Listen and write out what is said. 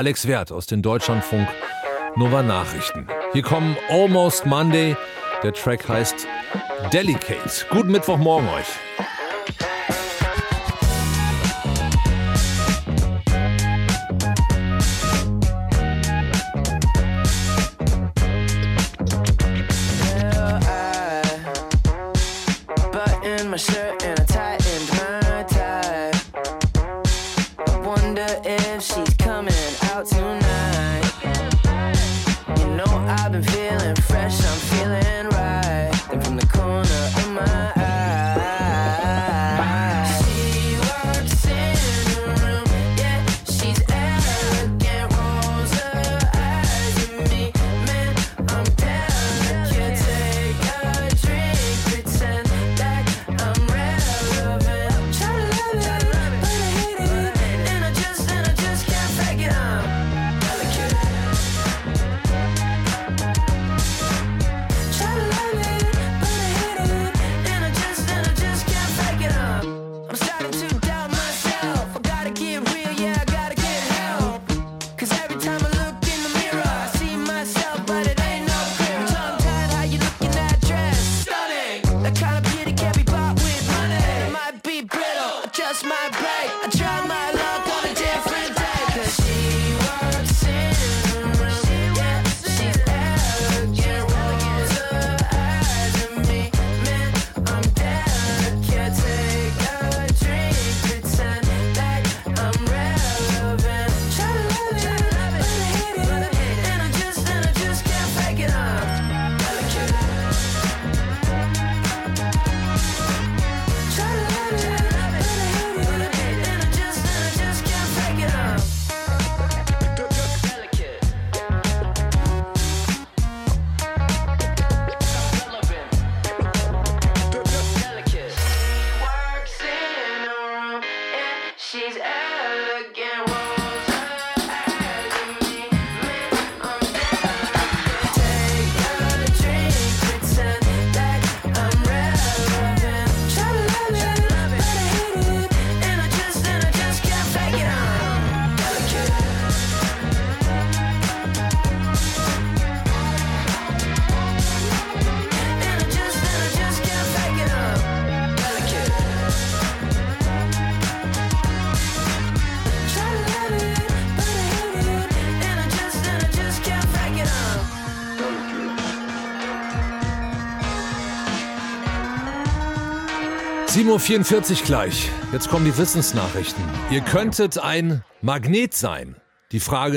Alex Werth aus den Deutschlandfunk Nova Nachrichten. Hier kommen Almost Monday. Der Track heißt Delicate. Guten Mittwochmorgen euch. My shirt and I tightened my tie. I wonder if she's coming out tonight. You know I've been feeling fresh, I'm feeling right. Then from the corner of my eye, she walks in the room, yeah, she's elegant, rolls her eyes at me. Man, I'm delicate, take a drink, pretend like I'm relevant. Try to love it, but I hate it, and I just can't fake it. I'm delicate. Try to love it, but I hate it, and I just can't fake it. I'm starting to doubt myself. I gotta get real, yeah, I gotta get help. 'Cause every time I look in the mirror, I see myself, but it ain't no clear. Tongue-tied, how you look in that dress? Stunning. That kind of beauty can't be bought with money. It might be brittle, I just might break. I try my luck on a different day. 'Cause she walks in the room, yeah, she's elegant, rolls her eyes at me. Man, I'm delicate, take a drink, pretend like I'm relevant. Try to love it, but I hate it, and I just can't fake it. I'm delicate. Try to love it, but I hate it, and I just can't fake it. I'm delicate. Delicate. She works in a room, and she's elegant, rolls her eyes at me. Man, I'm delicate. Take a drink, pretend like I'm relevant. Try to love it, but I hate it, and I just can't fake it. I'm delicate. And I just can't fake it. I'm delicate. Try to love it, but I hate it, and I just can't fake it. I'm 7:44 Uhr gleich. Jetzt kommen die Wissensnachrichten. Ihr könntet ein Magnet sein. Die Frage